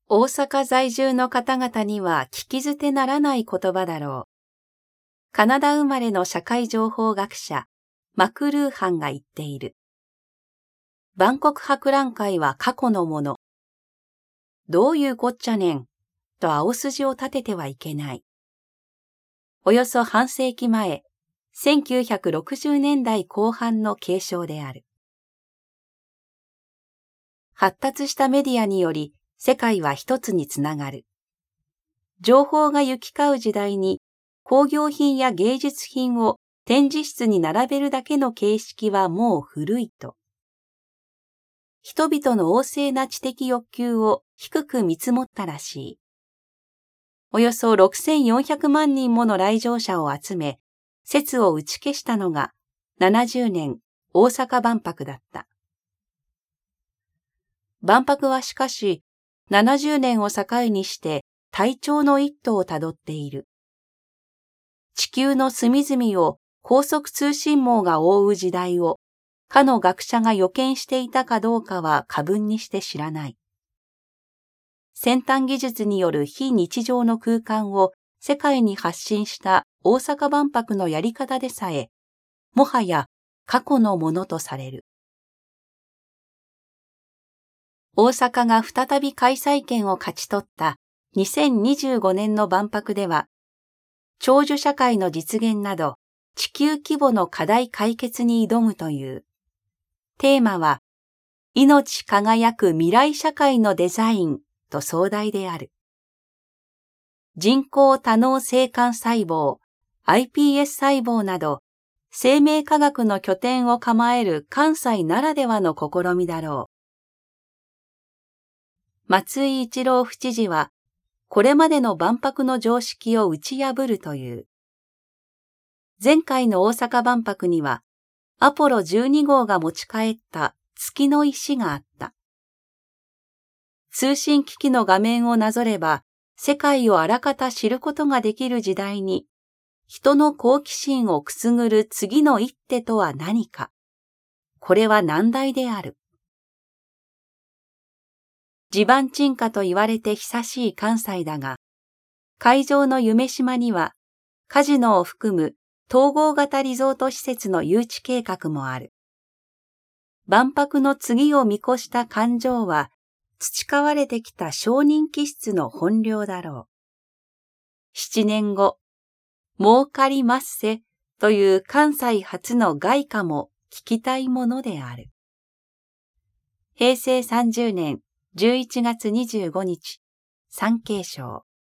大阪在住の方々には聞き捨てならない言葉だろう。カナダ生まれの社会情報学者、マクルーハンが言っている。万国博覧会は過去のもの。どういうこっちゃねん、と青筋を立ててはいけない。およそ半世紀前、1960年代後半の継承である。発達したメディアにより世界は一つにつながる。情報が行き交う時代に工業品や芸術品を展示室に並べるだけの形式はもう古いと。人々の旺盛な知的欲求を低く見積もったらしい。およそ6400万人もの来場者を集め、説を打ち消したのが70年大阪万博だった。万博はしかし、70年を境にして退潮の一途をたどっている。地球の隅々を高速通信網が覆う時代を、かの学者が予見していたかどうかは過分にして知らない。先端技術による非日常の空間を世界に発信した大阪万博のやり方でさえ、もはや過去のものとされる。大阪が再び開催権を勝ち取った2025年の万博では、長寿社会の実現など地球規模の課題解決に挑むという。テーマは、命輝く未来社会のデザインと壮大である。人工多脳性幹細胞、iPS 細胞など、生命科学の拠点を構える関西ならではの試みだろう。松井一郎府知事は、これまでの万博の常識を打ち破るという。前回の大阪万博には、アポロ12号が持ち帰った月の石があった。通信機器の画面をなぞれば、世界をあらかた知ることができる時代に、人の好奇心をくすぐる次の一手とは何か。これは難題である。地盤沈下と言われて久しい関西だが、会場の夢洲には、カジノを含む統合型リゾート施設の誘致計画もある。万博の次を見越した感情は、培われてきた商人気質の本領だろう。7年後、儲かりまっせという関西初の外貨も聞きたいものである。平成30年11月25日、産経省。